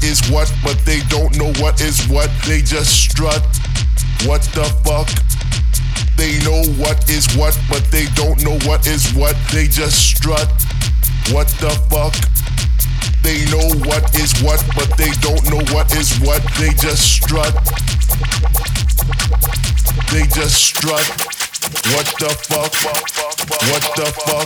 is what, but they don't know what is what. They just strut. What the fuck? They know what is what, but they don't know what is what. They just strut. What the fuck? They know what is what, but they don't know what is what. They just strut. They just strut. What the fuck? What the fuck?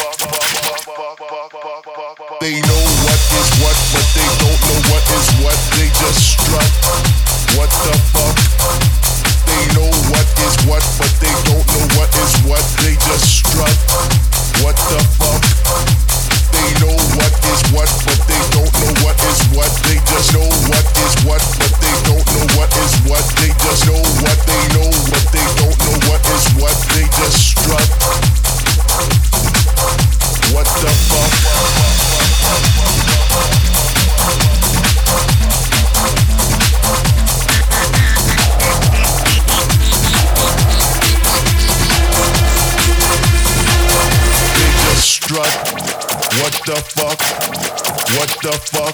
They know what is what, but they don't know what is what. They just strut. What the fuck? They know what is what, but they don't know what is what. They just strut. What the fuck? They know what is what, but they don't know what is what. They just know what is what, but they don't know what is what. They just know what they know, but they don't know what is what. They just strut. What the fuck? Strut. What the fuck? What the fuck?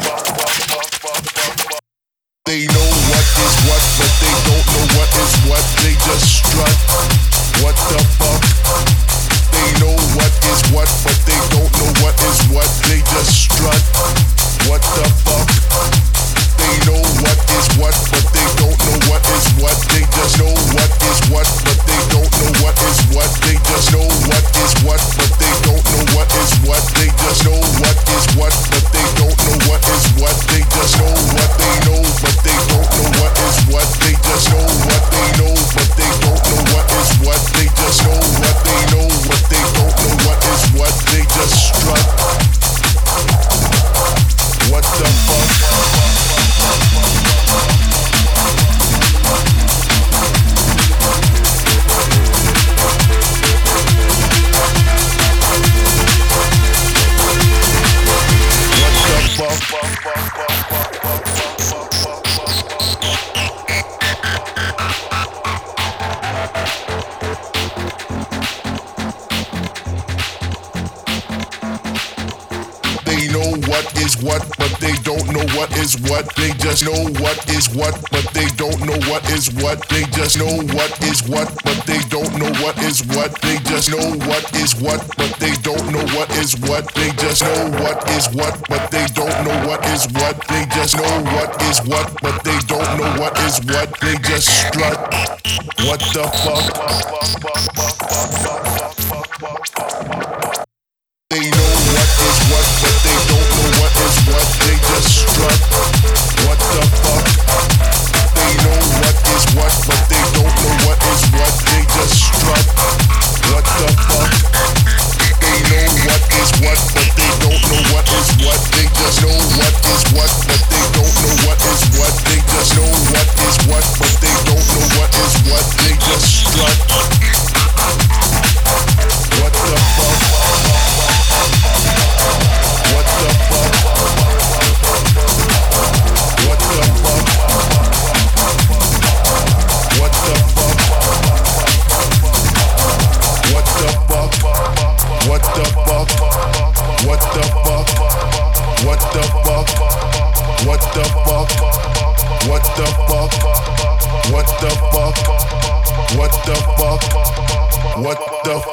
They know what is what, but they don't know what is what. They just strut. What the fuck? They know what is what, but they don't know what is what. They just strut. What the fuck? They know what is what, but they don't know what is what. They just know what is what, but they don't know what is what. They just know what is what, but they don't know what is what. They just know what is what, but they don't know what is what. They just know what they know, but they don't know what is what. They just know what they know, but they don't know what is what. They just know what they know, but they don't know what is what. They just strut. What the fuck? They know what is what, but they don't know what is what. They just know what is what, but they don't know what is what. They just know what is what, but they don't know what is what. They just know what is what, but they don't know what is what. They just know what is what, but they don't know what is what. They just know what is what, but they don't know what is what. They just strut. What the fuck? They know what is what, but they don't know what is what. They just strut. What the fuck? They know what is what, but they don't know what is what. They just strut. What the fuck? They know what is what, but they don't know what is what. They just know what is what, but they don't know what is what. They just know what is what, but they don't know what is what. They just strut. What the fuck? What the fuck? What the fuck? What the fuck? What the fuck? What the fuck? What the fuck? What the fuck? What the fuck? What the fuck? What the fuck? What the fuck? What the fuck?